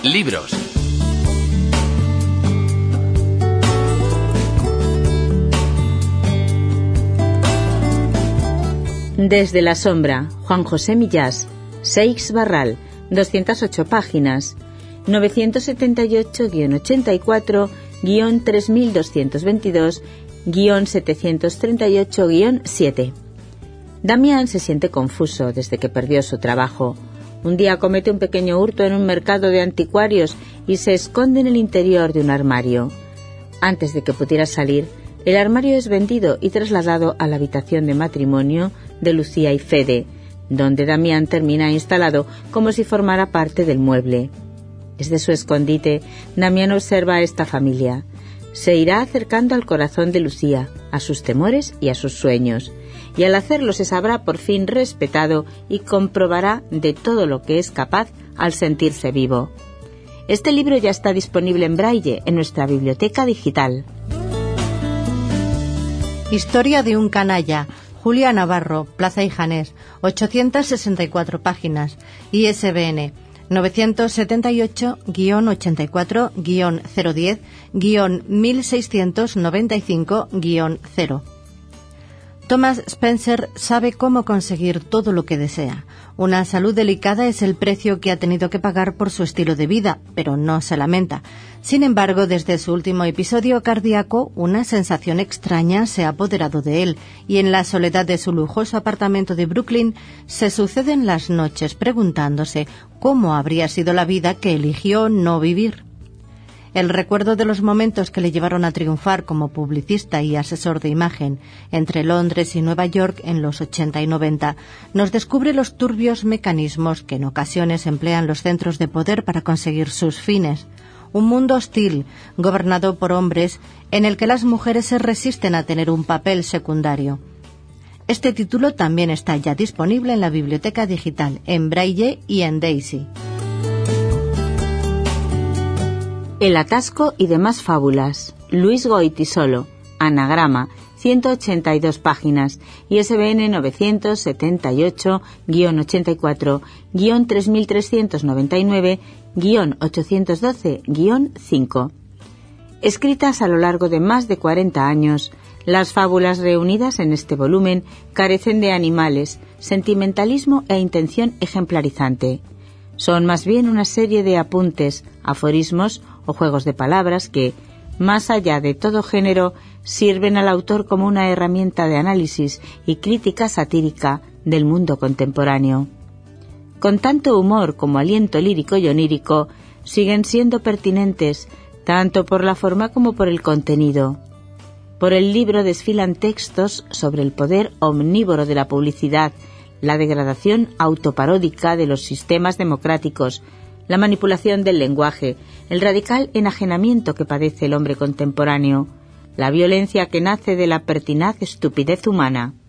Libros. Desde la sombra, Juan José Millás, Seix Barral, 208 páginas, 978-84-3222-738-7. Damián se siente confuso desde que perdió su trabajo. Un día comete un pequeño hurto en un mercado de anticuarios y se esconde en el interior de un armario. Antes de que pudiera salir, el armario es vendido y trasladado a la habitación de matrimonio de Lucía y Fede, donde Damián termina instalado como si formara parte del mueble. Desde su escondite, Damián observa a esta familia. Se irá acercando al corazón de Lucía, a sus temores y a sus sueños, y al hacerlo se sabrá por fin respetado y comprobará de todo lo que es capaz al sentirse vivo. Este libro ya está disponible en braille en nuestra biblioteca digital. Historia de un canalla. Julia Navarro, Plaza Ijanés, 864 páginas. ISBN 978-84-010-1695-0. Thomas Spencer sabe cómo conseguir todo lo que desea. Una salud delicada es el precio que ha tenido que pagar por su estilo de vida, pero no se lamenta. Sin embargo, desde su último episodio cardíaco, una sensación extraña se ha apoderado de él, y en la soledad de su lujoso apartamento de Brooklyn se suceden las noches preguntándose cómo habría sido la vida que eligió no vivir. El recuerdo de los momentos que le llevaron a triunfar como publicista y asesor de imagen entre Londres y Nueva York en los 80 y 90 nos descubre los turbios mecanismos que en ocasiones emplean los centros de poder para conseguir sus fines. Un mundo hostil, gobernado por hombres, en el que las mujeres se resisten a tener un papel secundario. Este título también está ya disponible en la biblioteca digital, en braille y en Daisy. El atasco y demás fábulas. Luis Goitisolo. Anagrama. 182 páginas. ISBN 978-84-3399-812-5. Escritas a lo largo de más de 40 años, las fábulas reunidas en este volumen carecen de animales, sentimentalismo e intención ejemplarizante. Son más bien una serie de apuntes, aforismos o juegos de palabras que, más allá de todo género, sirven al autor como una herramienta de análisis y crítica satírica del mundo contemporáneo. Con tanto humor como aliento lírico y onírico, siguen siendo pertinentes tanto por la forma como por el contenido. Por el libro desfilan textos sobre el poder omnívoro de la publicidad, la degradación autoparódica de los sistemas democráticos, la manipulación del lenguaje, el radical enajenamiento que padece el hombre contemporáneo, la violencia que nace de la pertinaz estupidez humana.